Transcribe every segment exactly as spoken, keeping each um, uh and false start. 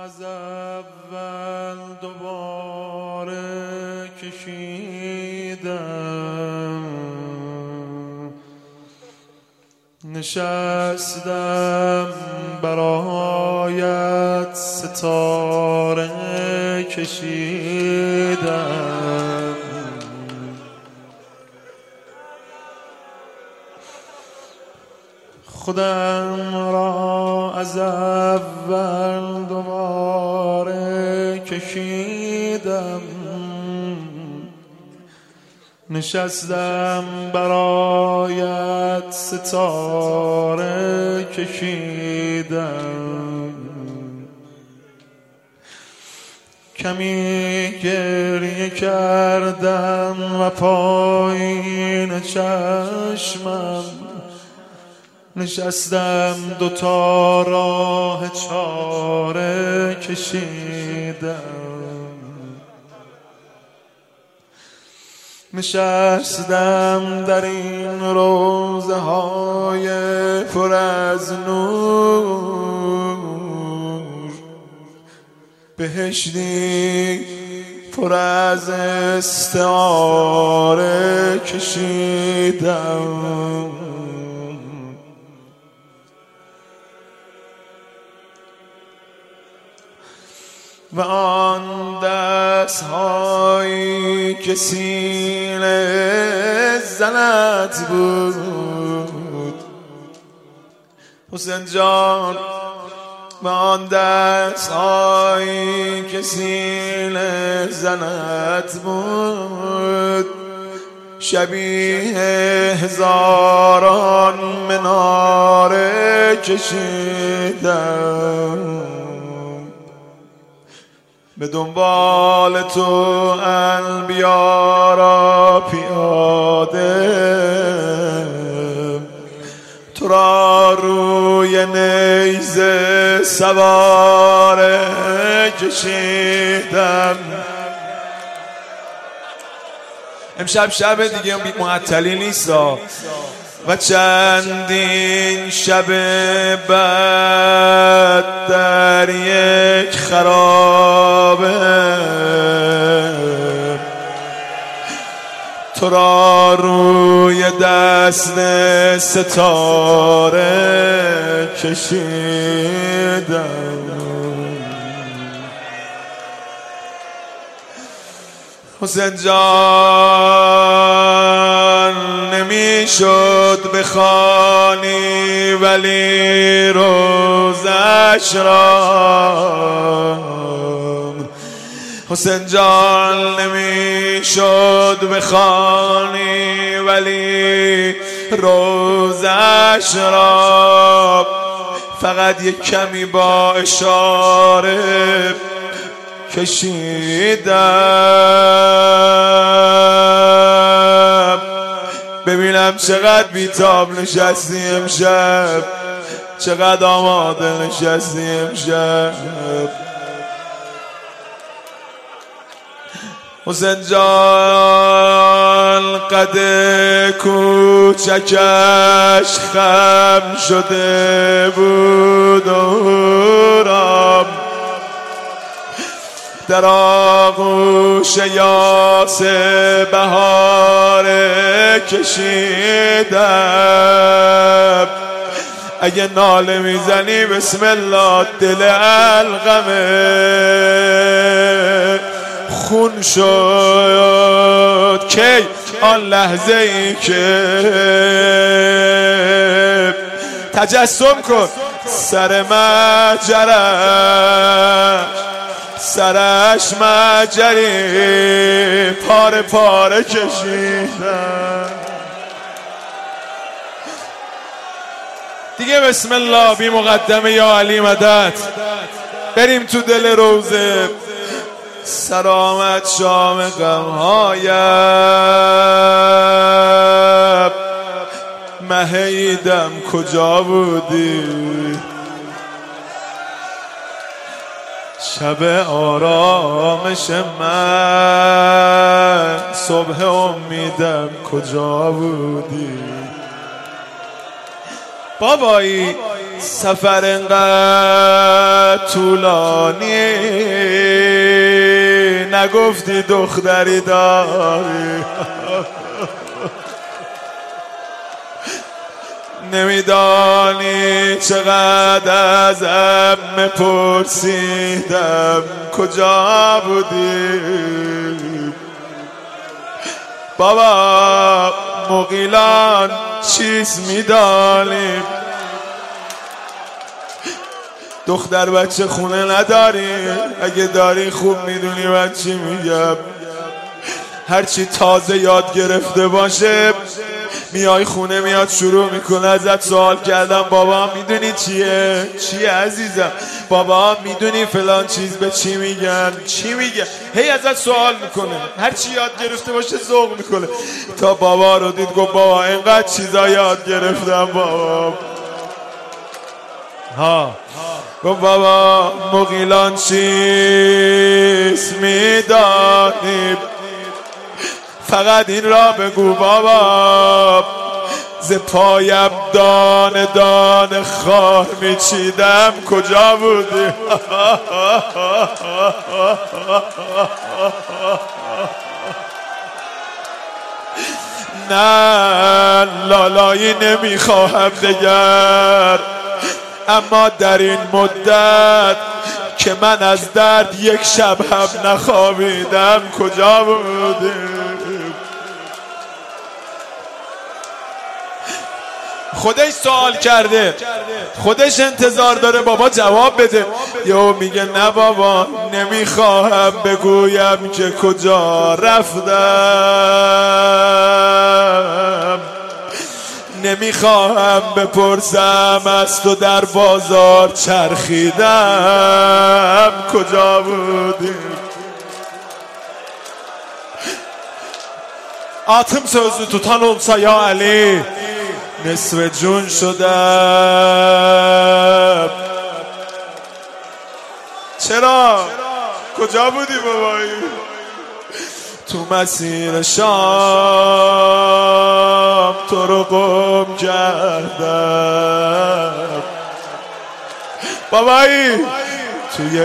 از اول دوباره کشیدم، نشستم برایت ستاره کشیدم، خودم را از اول دوباره کشیدم، نشستم برایت ستاره کشیدم، کمی گریه کردم و پایین چشمم نشستم دوتا راه چاره کشیدم، نشستم در این روزه های پر از نور، بهشتی پر از استعاره کشیدم، و آن دست هایی که سینه زنت بود حسین جان، و آن دست هایی که سینه زنت بود شبیه هزاران مناره کشیدم، به دنبال تو انبیا را پیاده، تو را روی نیزه سواره کشیدم. امشب شب دیگه معطلی نیست و چندین شب بعد در یک خرابه تو را روی دست ستاره کشیدم. حسین جان نمیشد بخوانی ولی روزش را، حسین جان نمیشد بخوانی ولی روزش را، فقط یک کمی با اشاره کشیدم. ببینم چقدر بیتاب نشستی امشب، چقدر آماده نشستی امشب. حسین جان قد کوچکش خم شده بود و رام در آغوش یاس بهار کشیدم. اگه ناله میزنی بسم الله، دل القمه خون شد کی آن لحظه ای که تجسم کن سر مجرش، سرش مجری پاره پاره کشیدم. دیگه بسم الله بی مقدمه یا علی مدد بریم تو دل روزه. سلامت شام غمهایم، مهیدم کجا بودی؟ شب آرامش من، صبح امیدم کجا بودی؟ بابایی سفر انقدر طولانی نگفتی دختری داری نمیدانی چقدر ازم پرسیدم کجا بودی بابا مغیلان چیز میدانیم دختر بچه خونه نداری اگه داری خوب میدونی من چی میگم هرچی تازه یاد گرفته باشه میای خونه میاد شروع میکنه ازت سوال کردم بابا میدونی چیه چیه عزیزم بابا میدونی فلان چیز به چی میگن چی میگن هی ازت سوال میکنه هرچی یاد گرفته باشه ذوق میکنه تا بابا رو دید گفت بابا اینقدر چیزا یاد گرفتم بابا ها گفت بابا مغیلان چیز میدانیم فقط این را بگو بابا ز پایم دانه دانه خار میچیدم کجا بودی نه لالایی نمیخواهم دگر اما در این مدت که من از درد یک شب هم نخوابیدم کجا بودی خودش سوال کرده خودش انتظار داره بابا جواب بده یا میگه نه بابا نمیخواهم بگویم که کجا رفتم نمیخواهم بپرسم از تو در بازار چرخیدم کجا بودی Atım sözlü tutan olsa ya Ali نصف جون شدم چرا؟ کجا بودی بابایی؟ تو مسیر شام تو رو گم کردم بابایی توی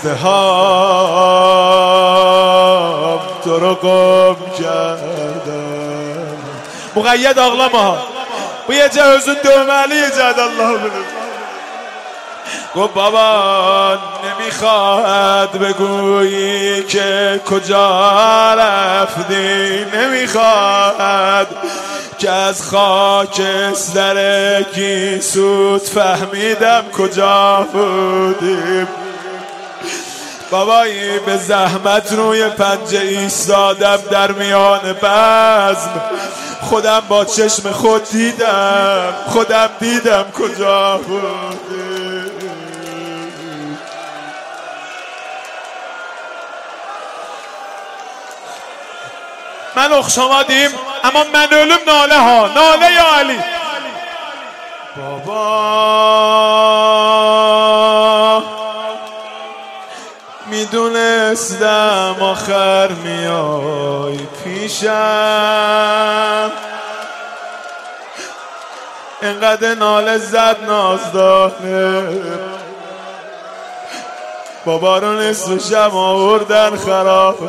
ازدهام تو رو گم کردم مقید ağlama bu gece özün dövmeliyecek Allah bilir گفت بابا نمیخواد بگویی که کجا رفتی نمیخواد که از خاکستر گیسوت فهمیدم کجا بودیم بابایی به زحمت روی پنجه ایستادم در میان بزم خودم با چشم خود دیدم خودم دیدم کجا بودی من اخشامادیم اما من ölüm ناله ها ناله یا علی بابا میدونستم آخر میای پیشم اینقدر ناله زد نازدانه بابا رو نصف شب آوردن خرابه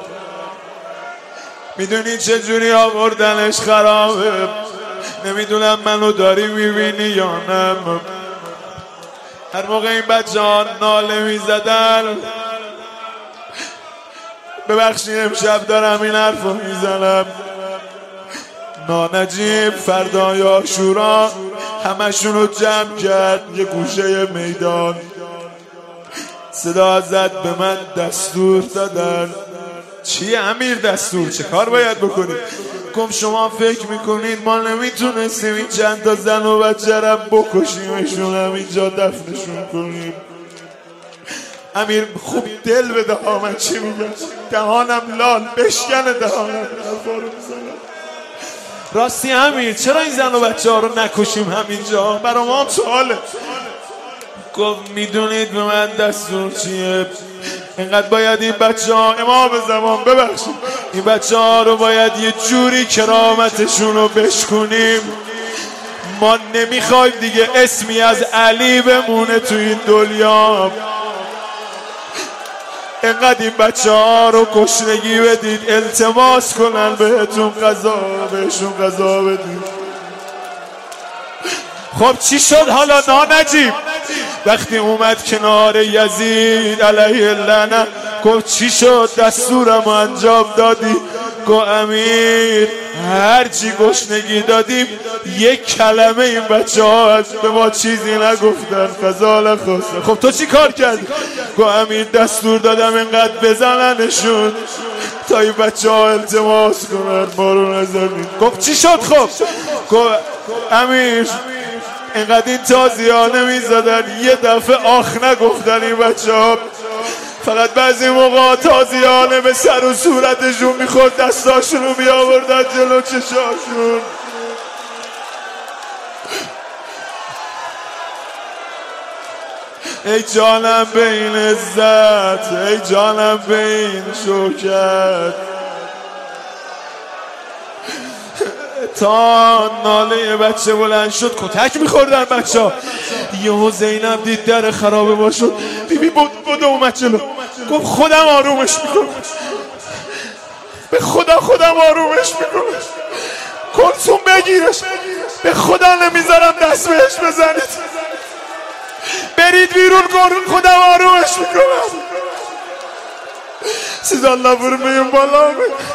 میدونی چه جوری آوردنش خرابه نمیدونم منو داری میبینی یا نه هر موقع این بچه ها ناله میزدن ببخشید امشب دارم این حرف رو میزنم نانجیب فردای عاشورا همشون رو جمع کرد یه گوشه میدان صدا زد به من دستور دادن چیه امیر دستور چه کار باید بکنید گفت شما فکر میکنید ما نمیتونستیم این چند تا زن و بچه رو بکشیمشون هم اینجا دفنشون کنیم امیر خوب دل بده ها من چی میگم دهانم لال بشکنه دهانم راستی امیر چرا این زن و بچه ها رو نکشیم همینجا برا ما هم سواله گفت میدونید به من دستور چیه اینقدر باید این بچه ها امام زمان ببخشید این بچه ها رو باید یه جوری کرامتشون رو بشکنیم ما نمیخوایم دیگه اسمی از علی بمونه تو این دنیا. اینقدر این بچه ها رو گشنگی بدید، التماس کنن بهتون غذا، بهشون غذا بدید. خب چی شد حالا نانجیب؟ وقتی اومد کنار یزید علیه اللعنه گفت چی شد؟ دستورم انجام دادی؟ گفت امیر هرچی گشنگی دادیم یک کلمه این بچه ها از به ما چیزی نگفتن، غذا نخواستن. خب تو چی کار کردی؟ گفت امیر دستور دادم اینقدر بزننشون تا این بچه ها التماس کنن ما رو نزنید. گفت چی شد؟ خب گفت امیر اینقدر این تازی ها نمی زدن، یه دفعه آخ نگفتن این بچه ها، فقط بعضی موقع تازی ها به سر و صورتشون میخورد، دستاشون رو بیاوردن جلو چشاشون. ای جانم به این عزت، ای جانم به این شوکت. تا ناله بچه بلند شد کتک میخوردن بچه ها. یهو زینب دید در خرابه ما شد، بیبی بود بود اومد جلو، گفت خودم آرومش میکنم، به خدا خودم آرومش میکنم، کلثوم بگیرش، به خدا نمیذارم دست بهش بزنید، برید بیرون، خودم آرومش میکنم. سیز الله برو میون بالا.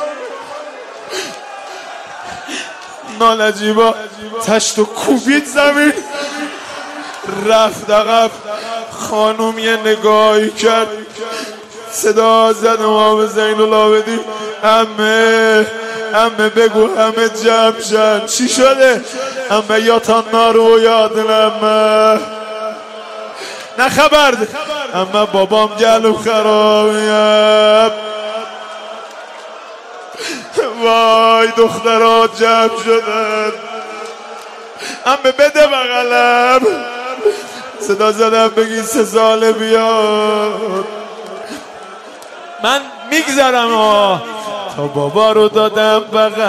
نانجیبا تشت و کوبید زمین، رفت عقب. خانوم یه نگاهی کرد، صدا زد امام زین العابدین عمه عمه بگو همه جمع شن. چی شده؟ عمه یاتان نارو یادن عمه نه خبر ده عمه بابام گلو خرابیم. وای دخترات جمع شدن، عمه بده بغلم. صدا زدم بگی سه ساله بیاد، من میگذرم ها. تا بابا رو دادم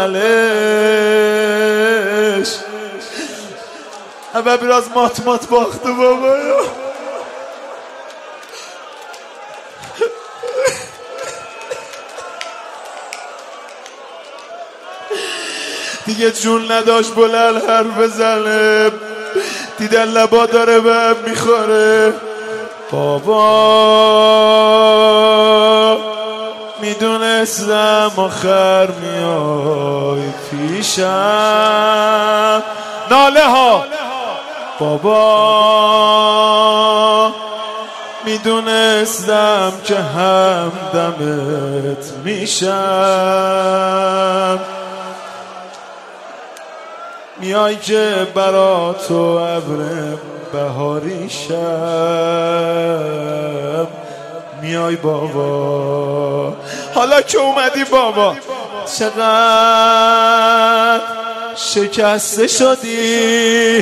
بغلش، اما براز مات مات باخت بابا. دیگه جون نداشت بلند حرف بزنه، دیدن لبا داره به هم میخوره. بابا میدونستم آخر میای پیشم. ناله ها بابا میدونستم که همدمت میشم، میای که برا تو ابر بهاری شم. میای بابا، حالا که اومدی بابا چقدر شکسته شدی.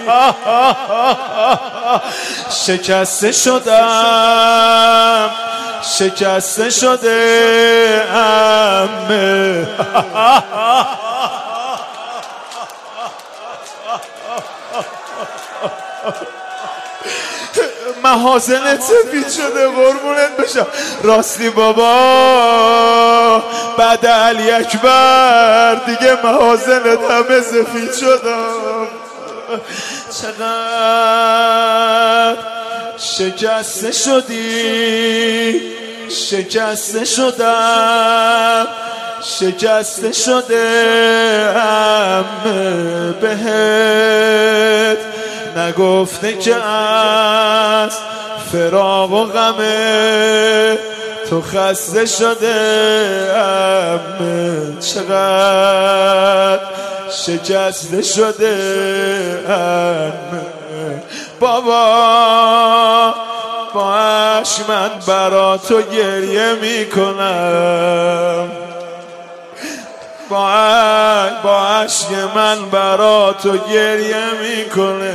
شکسته شدم، شکسته شده عمه. محاسنت سفید شده قربونت بشم. راستی بابا بعد علی اکبر دیگه محاسنت همه سفید شدم. چقدر شکسته شدی، شکسته شدم، شکسته شده همه بهت نگفته که از فراق و غمه تو خسته شده همه. چقدر شکسته شده همه. بابا با عشق من برا تو گریه میکنم، با با عشق من برا تو گریه میکنه،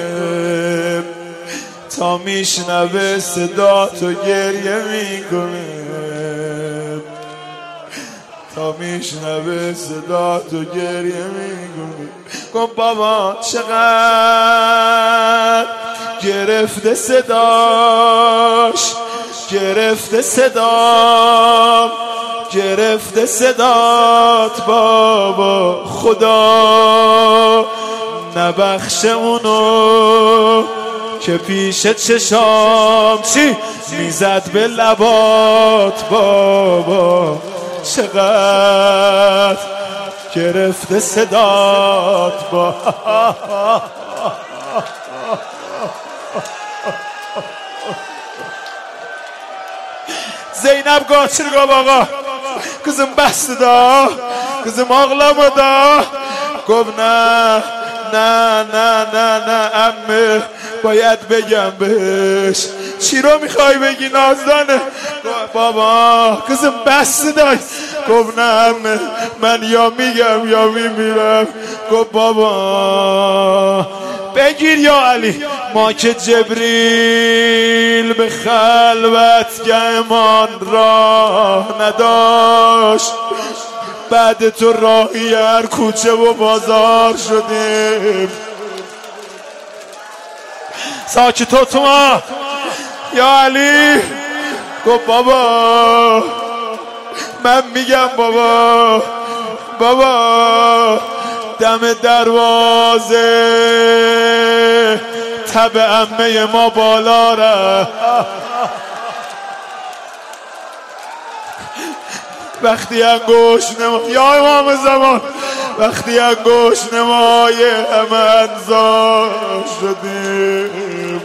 تا میشنوه صدا تو گریه میکنه، تا میشنوه صدا تو گریه میکنه. گفت بابا چقدر گرفته صداش، گرفته صدام، گرفته صدات بابا، خدا نبخشه اونو که پیش چشام چی میزد به لبات بابا، چقدر گرفته صدات با Zeynep kaçırga bana kızım bastı da kızım ağlama da گفت نه نه نه نه نه عمه باید بگم بهش چی رو میخوای بگی نازدانه بابا کزم بسته دای گفت نه عمه من یا میگم یا میمیرم گفت بابا بگیر یا علی ما که جبریل به خلوتگهمان راه نداشت بعد تو راهی هر کوچه و بازار شدیم ساکتو تو ما یا علی گفت بابا من میگم بابا بابا دم دروازه تب عمه ما بالا ره وقتی انگوش نما یا امام زمان وقتی انگوش نمای همه انزار شدیم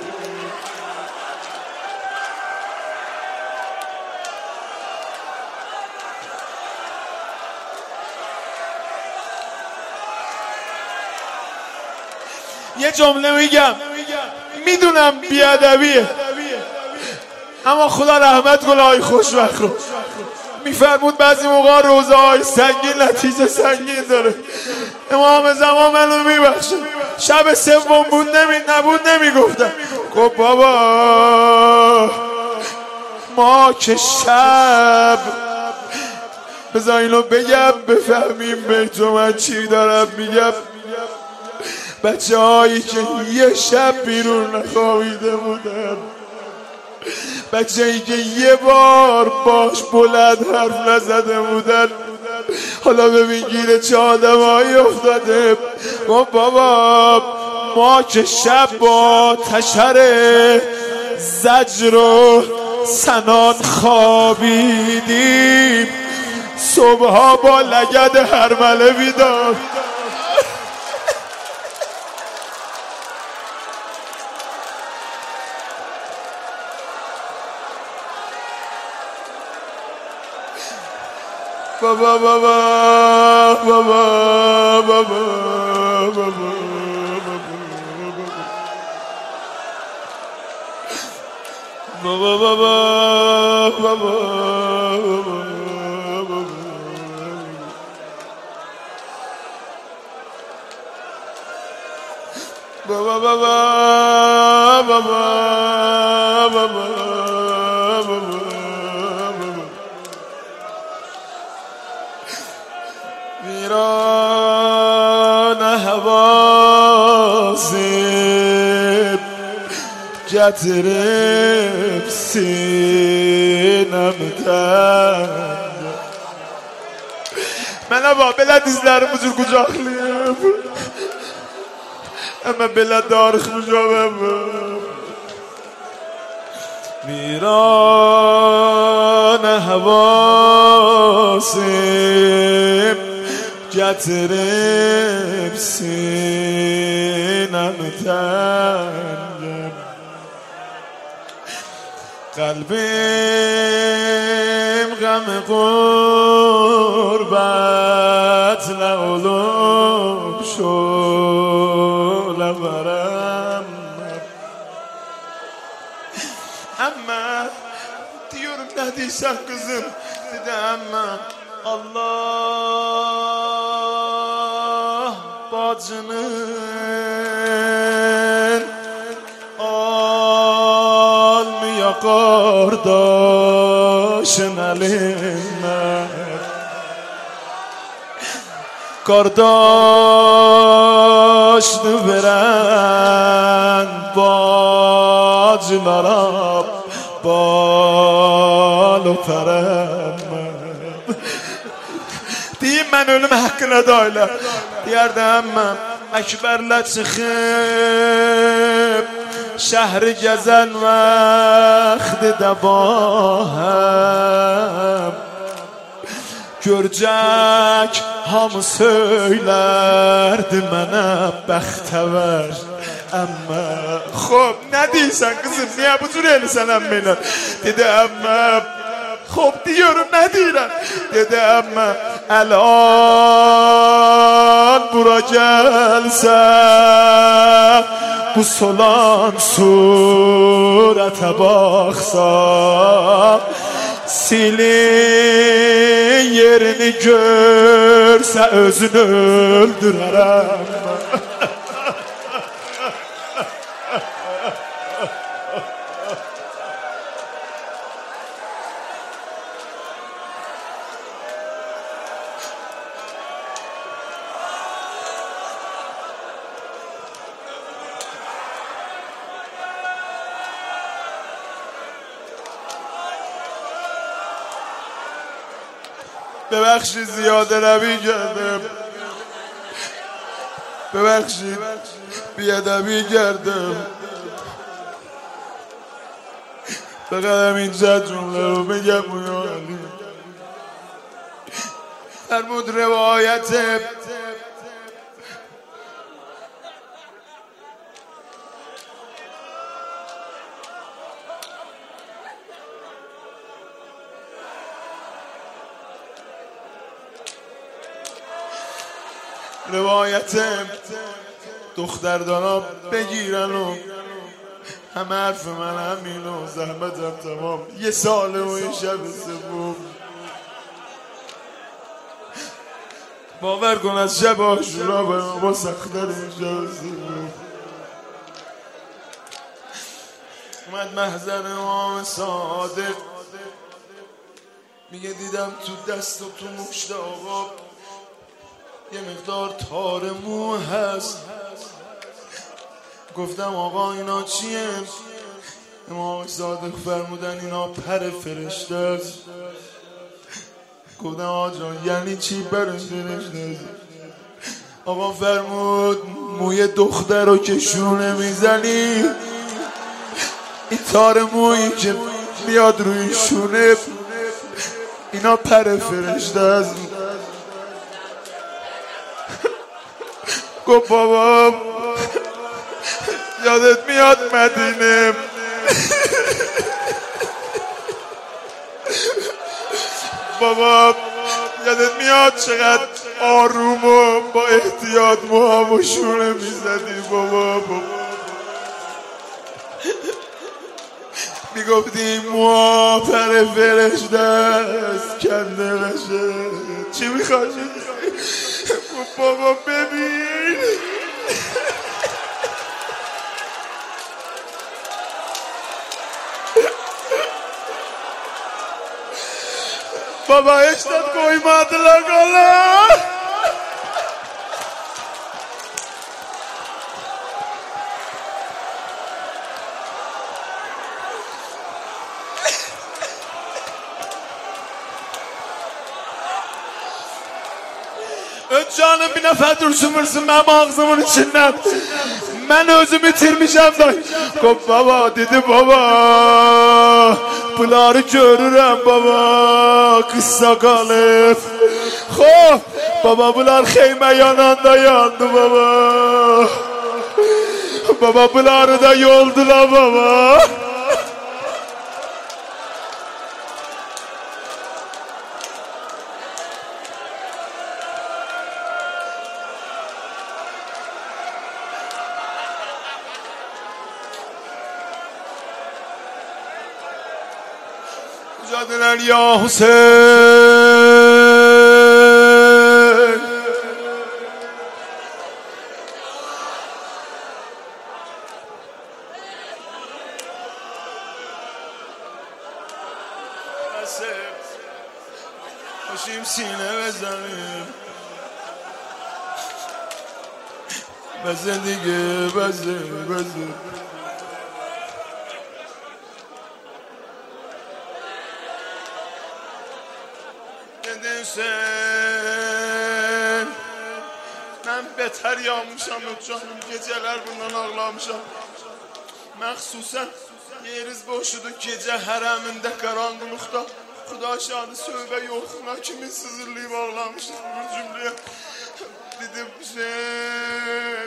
یه جمله میگم میدونم بیادبیه اما خدا رحمت کنه آی خوشبخت رو میفرمود بعضی موقع روزه های سنگین نتیجه سنگین داره امام زمان منو میبخشه شب سوم بود نمی نبود نمیگفتم گفت بابا ما که شب بذار اینو بگم بفهمیم به تو من چی دارم میگم بچه هایی که یه شب بیرون نخوابیده بودن بچه هایی که یه بار باش بلند حرف نزده بودن حالا ببین گیره چه آدم هایی افتاده گفت بابا ما که شب با تشر زجر و سنان خوابیدیم صبحها با لگد هرمله بیدار بابا بابا بابا بابا بابا بابا بابا بابا بابا بابا بابا بابا ویران حواسم گترم سینم تند من ama beledizlerimizi kucaklayıp ama beled arıkmayacağım ویران حواسم گترم سینم تنگم قلبم غم غربت لعلوم شو لبرم ama diyorum ne diysen kızım dedi ama Allah bacının almıyor kardeşin elinden کار داشت برن با جنارا بال و پرم diyeyim ben ölüm hakkına da öyle diyerdim Ekber çıkıp şehri gezen vakti de bahem Görecek hamı söylerdi mənə bəxtəvər Əmmə Xob nə deyirsən kızım niye bu cür elisən əmminə Dedi əmmə Xob diyorum nə deyirəm Dedi əmmə Əlan bura gəlsən Bu solan surətə baxsan Silin yerini görsə özünü öldürərəm ببخشید زیاده روی کردم ببخشید بیادبی کردم فقط همینجا جمله رو بگم فرمود روایت روایتم دختردانا بگیرن و همه حرف من همین و زحمتم تمام یه ساله و این شب سوم باور کن از شب عاشورا به ما سخت‌تر این شب سوم اومد محضر امام صادق میگه دیدم تو دست و تو مشت آقا یه مقدار تار مو هست گفتم آقا اینا چیه امام صادق فرمودن اینا پر فرشته است گفتم آقا جان یعنی چی پر فرشته است آقا فرمود موی دختر رو که شونه میزنی این تار مویی که میاد روی شونه اینا پر فرشته است گفت بابا یادت میاد مدینه بابا یادت میاد چقدر آروم و با احتیاط موهام و شونه میزدی بابا بابا میگفتی موها پر فرشته است کنده بشه چی میخواد بابا ببین بابا اشتاد koymadılar kola Canım bir nəfər dursun vursun mənim ağzımın içindən Mən özümü itirmişəm da Qop baba dedi baba Bunları görürəm baba Qıssa qalıb Xof baba bunlar xeymə yananda yandı baba Baba bunları da yoldular baba Mücadelen ya Hüseyin Başım sine bezerim بزه دیگه بزه بزه Sen mən betər yanmışam canım gecələr bundan ağlamışam məxsusən yeriz boşudur gecə hərəmində qaranlıqda Xuda şadı sövbə yoxuna kimi sızırlayıb ağlamışıq bu cümləyə dedim Hüseyin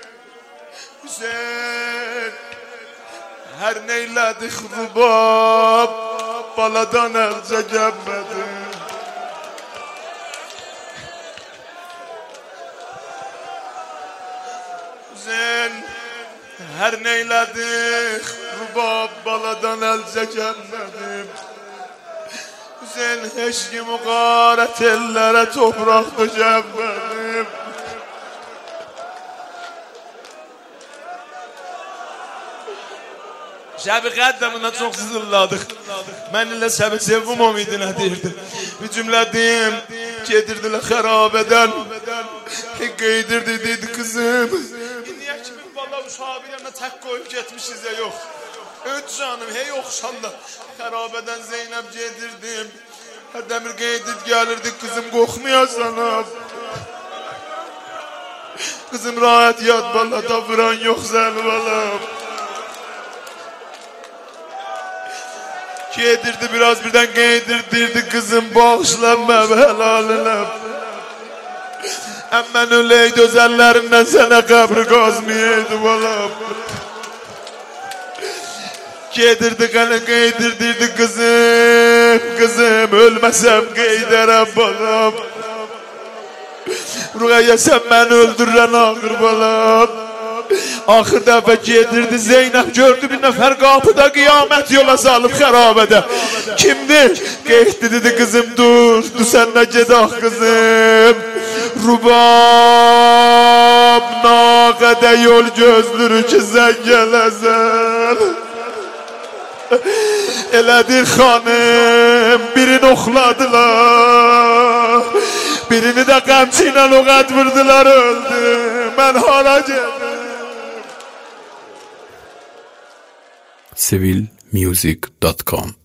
Hüseyin hər neylədik rubab baladan əlcə gəlmədi Hüseyin her neyledik rubab baladan elce gelmedim Hüseyin heç kim o qaret ellere toprak döşenmedim Şəbi qəddəmına çox sızırladık Mən ilə səbi sevim umidinə deyirdim Bir cümlədim gedirdilə xərabədən Qeydirdi dedi kızım Niyə kimin bala uşağı bir yana tək qoyub getmişiz ya yox Öt canım hey oxşanda Xərabədən Zeynəb gedirdim Hərdəmir qeydid gəlirdi kızım qoxmayasan Kızım rahat yat bala da vuran yox zəl balam Gedirdi biraz birden giydirdirdi kızım bağışlanma helaline Əmmən öleydi öz əllərindən sənə qəbri qazmayaydı balam Gedirdi qəni giydirdirdi kızım Kızım ölməsəm qeydərəm balam Ruqayya sən məni öldürən ağır balam Axır dəfə gedirdi Zeynəb gördü bir nəfər qapıda qiyamət yola salıb xərabədə Kimdir? Qeyddi dedi kızım dur Dur sən də gedah kızım Rubab naqədə yol gözlürü ki sən gələsən Elədir xanım birini oxladılar Birini də qəmçi ilə oğat vurdular öldü Mən hara gedim sevil music dot com